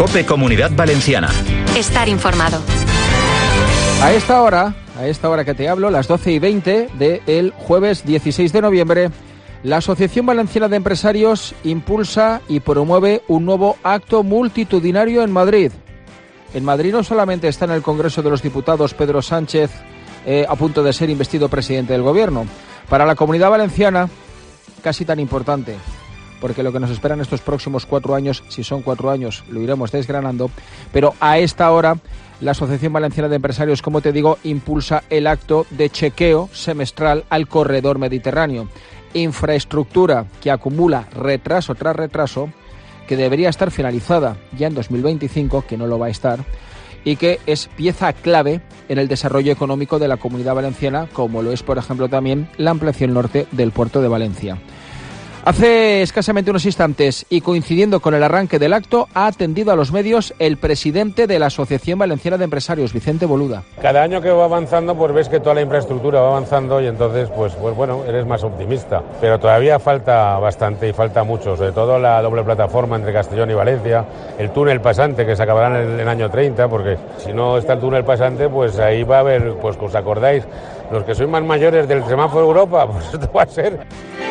COPE Comunidad Valenciana. Estar informado. A esta hora que te hablo, las 12:20 del jueves 16 de noviembre, la Asociación Valenciana de Empresarios impulsa y promueve un nuevo acto multitudinario en Madrid. En Madrid no solamente está en el Congreso de los Diputados Pedro Sánchez, a punto de ser investido presidente del Gobierno. Para la Comunidad Valenciana, casi tan importante, porque lo que nos espera en estos próximos 4 años, si son 4 años, lo iremos desgranando, pero a esta hora la Asociación Valenciana de Empresarios, como te digo, impulsa el acto de chequeo semestral al corredor mediterráneo. Infraestructura que acumula retraso tras retraso, que debería estar finalizada ya en 2025, que no lo va a estar, y que es pieza clave en el desarrollo económico de la Comunidad Valenciana, como lo es, por ejemplo, también la ampliación norte del puerto de Valencia. Hace escasamente unos instantes, y coincidiendo con el arranque del acto, ha atendido a los medios el presidente de la Asociación Valenciana de Empresarios, Vicente Boluda. Cada año que va avanzando, pues ves que toda la infraestructura va avanzando y entonces, pues bueno, eres más optimista. Pero todavía falta bastante y falta mucho, sobre todo la doble plataforma entre Castellón y Valencia, el túnel pasante que se acabará en el año 30, porque si no está el túnel pasante, pues ahí va a haber, pues os acordáis, los que sois más mayores del semáforo Europa, pues esto va a ser...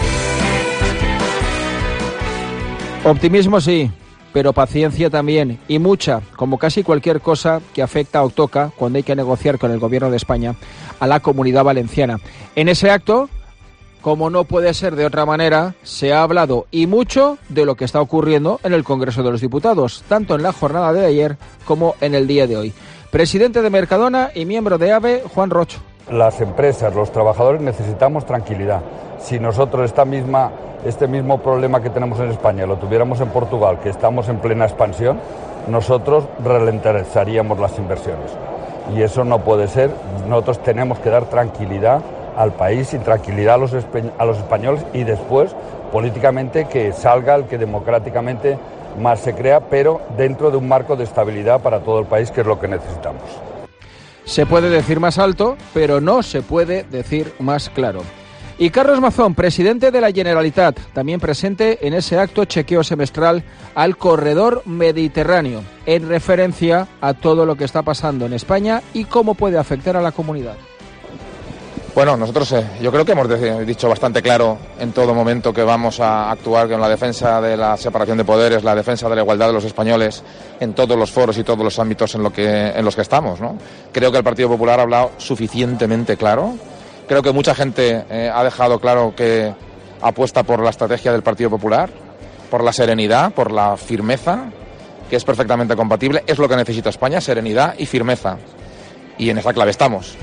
Optimismo sí, pero paciencia también, y mucha, como casi cualquier cosa que afecta o toca cuando hay que negociar con el Gobierno de España a la Comunidad Valenciana. En ese acto, como no puede ser de otra manera, se ha hablado y mucho de lo que está ocurriendo en el Congreso de los Diputados, tanto en la jornada de ayer como en el día de hoy. Presidente de Mercadona y miembro de AVE, Juan Rocho. Las empresas, los trabajadores necesitamos tranquilidad. Si nosotros este mismo problema que tenemos en España lo tuviéramos en Portugal, que estamos en plena expansión, nosotros ralentizaríamos las inversiones. Y eso no puede ser. Nosotros tenemos que dar tranquilidad al país y tranquilidad a los españoles, y después, políticamente, que salga el que democráticamente más se crea, pero dentro de un marco de estabilidad para todo el país, que es lo que necesitamos. Se puede decir más alto, pero no se puede decir más claro. Y Carlos Mazón, presidente de la Generalitat, también presente en ese acto chequeo semestral al corredor mediterráneo, en referencia a todo lo que está pasando en España y cómo puede afectar a la comunidad. Bueno, nosotros yo creo que hemos dicho bastante claro en todo momento que vamos a actuar con la defensa de la separación de poderes, la defensa de la igualdad de los españoles en todos los foros y todos los ámbitos en los que estamos, ¿no? Creo que el Partido Popular ha hablado suficientemente claro. Creo que mucha gente ha dejado claro que apuesta por la estrategia del Partido Popular, por la serenidad, por la firmeza, que es perfectamente compatible. Es lo que necesita España, serenidad y firmeza. Y en esa clave estamos.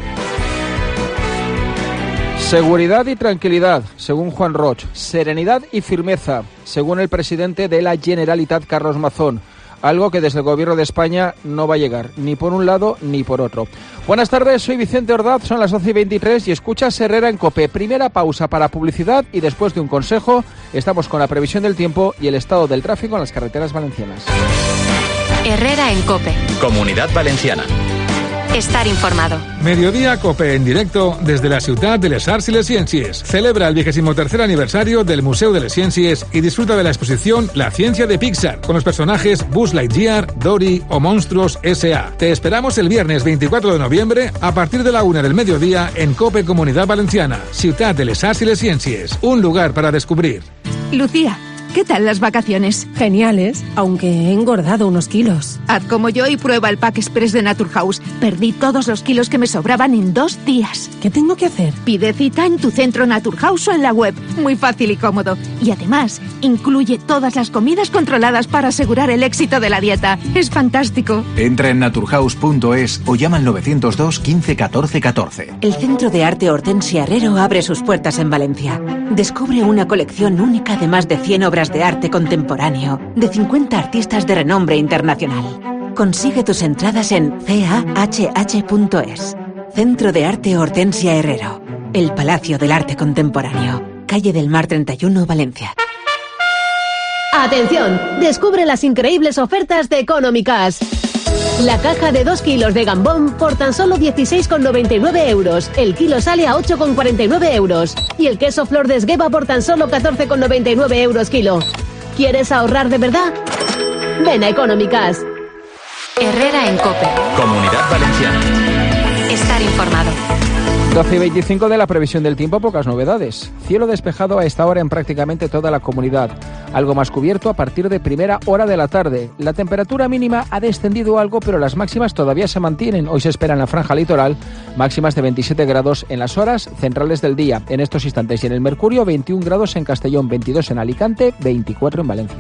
Seguridad y tranquilidad, según Juan Roch. Serenidad y firmeza, según el presidente de la Generalitat, Carlos Mazón. Algo que desde el Gobierno de España no va a llegar, ni por un lado ni por otro. Buenas tardes, soy Vicente Ordaz, son las 12:23 y escuchas Herrera en COPE. Primera pausa para publicidad y después de un consejo, estamos con la previsión del tiempo y el estado del tráfico en las carreteras valencianas. Herrera en COPE. Comunidad Valenciana. Estar informado. Mediodía COPE en directo desde la ciudad de les Arts i les Ciències. Celebra el 23º aniversario del Museu de les Ciències y disfruta de la exposición La Ciencia de Pixar con los personajes Buzz Lightyear, Dory o Monstruos S.A. Te esperamos el viernes 24 de noviembre a partir de la 1 del mediodía en COPE Comunidad Valenciana, ciudad de les Arts i les Ciències. Un lugar para descubrir. Lucía, ¿qué tal las vacaciones? Geniales, aunque he engordado unos kilos. Haz como yo y prueba el Pack Express de Naturhaus. Perdí todos los kilos que me sobraban en 2 días. ¿Qué tengo que hacer? Pide cita en tu centro Naturhaus o en la web. Muy fácil y cómodo. Y además, incluye todas las comidas controladas para asegurar el éxito de la dieta. Es fantástico. Entra en naturhaus.es o llama al 902 15 14 14. El Centro de Arte Hortensia Herrero abre sus puertas en Valencia. Descubre una colección única de más de 100 obras de arte contemporáneo de 50 artistas de renombre internacional. Consigue tus entradas en cahh.es. Centro de Arte Hortensia Herrero. El Palacio del Arte Contemporáneo. Calle del Mar 31, Valencia. ¡Atención! Descubre las increíbles ofertas de Económicas. La caja de 2 kilos de gambón por tan solo 16,99 euros. El kilo sale a 8,49 euros. Y el queso Flor de Esgueva por tan solo 14,99 euros kilo. ¿Quieres ahorrar de verdad? Ven a Económicas. Herrera en COPE. Comunidad Valenciana. Estar informado. 12:25 de la previsión del tiempo, pocas novedades. Cielo despejado a esta hora en prácticamente toda la comunidad. Algo más cubierto a partir de primera hora de la tarde. La temperatura mínima ha descendido algo, pero las máximas todavía se mantienen. Hoy se espera en la franja litoral máximas de 27 grados en las horas centrales del día. En estos instantes y en el Mercurio, 21 grados en Castellón, 22 en Alicante, 24 en Valencia.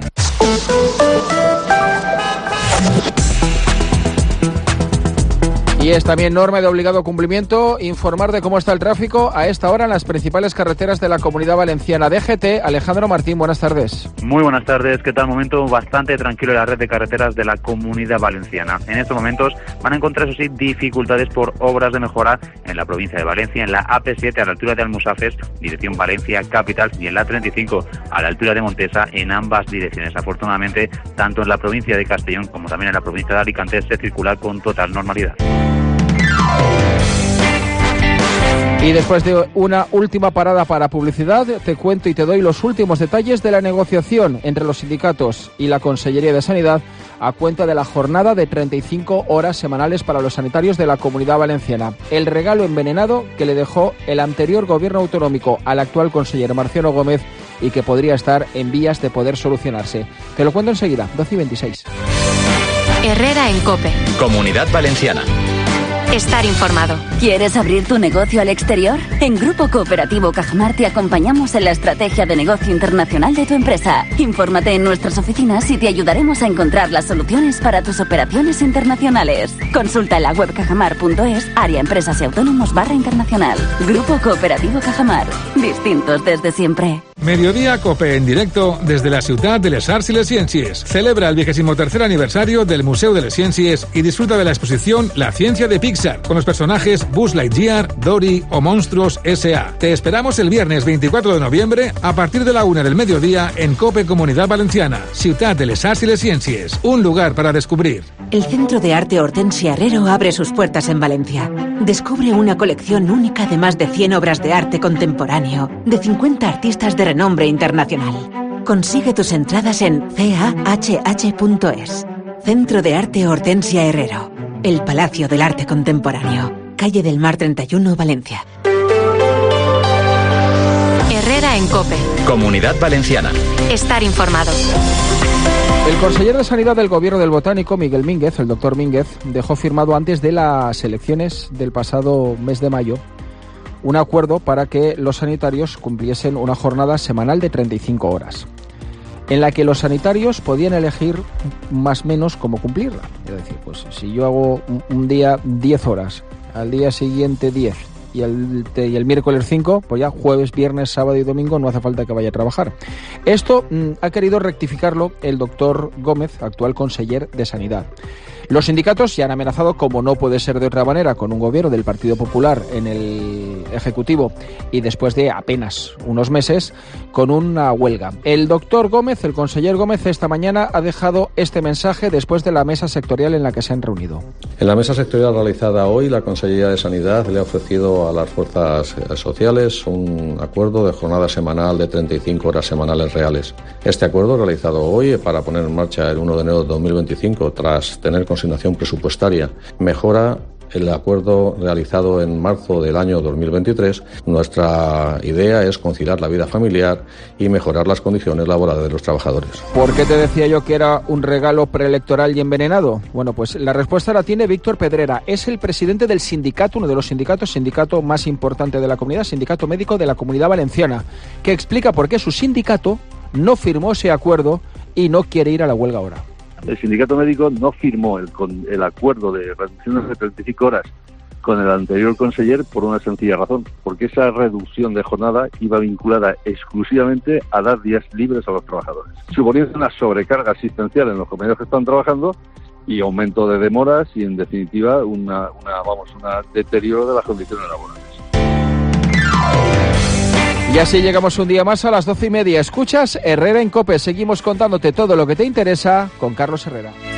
Y es también norma de obligado cumplimiento informar de cómo está el tráfico a esta hora en las principales carreteras de la Comunidad Valenciana. DGT, Alejandro Martín, buenas tardes. Muy buenas tardes, ¿qué tal? Momento bastante tranquilo en la red de carreteras de la Comunidad Valenciana. En estos momentos van a encontrar, eso sí, dificultades por obras de mejora en la provincia de Valencia, en la AP7 a la altura de Almusafes, dirección Valencia Capital, y en la 35 a la altura de Montesa, en ambas direcciones. Afortunadamente, tanto en la provincia de Castellón como también en la provincia de Alicante se circula con total normalidad. Y después de una última parada para publicidad, te cuento y te doy los últimos detalles de la negociación entre los sindicatos y la Consellería de Sanidad a cuenta de la jornada de 35 horas semanales para los sanitarios de la Comunidad Valenciana. El regalo envenenado que le dejó el anterior gobierno autonómico al actual consejero Marciano Gómez y que podría estar en vías de poder solucionarse. Te lo cuento enseguida, 12:26. Herrera en COPE. Comunidad Valenciana. Estar informado. ¿Quieres abrir tu negocio al exterior? En Grupo Cooperativo Cajamar te acompañamos en la estrategia de negocio internacional de tu empresa. Infórmate en nuestras oficinas y te ayudaremos a encontrar las soluciones para tus operaciones internacionales. Consulta en la web cajamar.es, área empresas y autónomos /internacional. Grupo Cooperativo Cajamar. Distintos desde siempre. Mediodía COPE en directo desde la ciudad de les Arts y les Ciències. Celebra el 23º aniversario del Museu de les Ciències y disfruta de la exposición La Ciencia de Pixar con los personajes Buzz Lightyear, Dory o Monstruos S.A. Te esperamos el viernes 24 de noviembre a partir de la 1 del mediodía en COPE Comunidad Valenciana, ciudad de les Arts y les Ciències. Un lugar para descubrir. El Centro de Arte Hortensia Herrero abre sus puertas en Valencia. Descubre una colección única de más de 100 obras de arte contemporáneo de 50 artistas de renombre internacional. Consigue tus entradas en cahh.es. Centro de Arte Hortensia Herrero. El Palacio del Arte Contemporáneo. Calle del Mar 31, Valencia. Herrera en COPE. Comunidad Valenciana. Estar informado. El consejero de Sanidad del Gobierno del Botánico, Miguel Mínguez, el doctor Mínguez, dejó firmado antes de las elecciones del pasado mes de mayo un acuerdo para que los sanitarios cumpliesen una jornada semanal de 35 horas, en la que los sanitarios podían elegir más o menos cómo cumplirla. Es decir, pues si yo hago un día 10 horas, al día siguiente 10 y el miércoles 5, pues ya jueves, viernes, sábado y domingo no hace falta que vaya a trabajar. Esto ha querido rectificarlo el doctor Gómez, actual conseller de Sanidad. Los sindicatos ya han amenazado, como no puede ser de otra manera, con un gobierno del Partido Popular en el Ejecutivo y después de apenas unos meses, con una huelga. El doctor Gómez, el conseller Gómez, esta mañana ha dejado este mensaje después de la mesa sectorial en la que se han reunido. En la mesa sectorial realizada hoy, la Consellería de Sanidad le ha ofrecido a las fuerzas sociales un acuerdo de jornada semanal de 35 horas semanales reales. Este acuerdo, realizado hoy para poner en marcha el 1 de enero de 2025, tras tener consignación presupuestaria, mejora el acuerdo realizado en marzo del año 2023. Nuestra idea es conciliar la vida familiar y mejorar las condiciones laborales de los trabajadores. ¿Por qué te decía yo que era un regalo preelectoral y envenenado? Bueno, pues la respuesta la tiene Víctor Pedrera. Es el presidente del sindicato, uno de los sindicato más importante de la comunidad, Sindicato Médico de la Comunidad Valenciana, que explica por qué su sindicato no firmó ese acuerdo y no quiere ir a la huelga ahora. El sindicato médico no firmó el acuerdo de reducciones de 35 horas con el anterior conseller por una sencilla razón, porque esa reducción de jornada iba vinculada exclusivamente a dar días libres a los trabajadores, suponiendo una sobrecarga asistencial en los compañeros que están trabajando y aumento de demoras y, en definitiva, un deterioro de las condiciones laborales. Y así llegamos un día más a las 12:30. Escuchas Herrera en COPE. Seguimos contándote todo lo que te interesa con Carlos Herrera.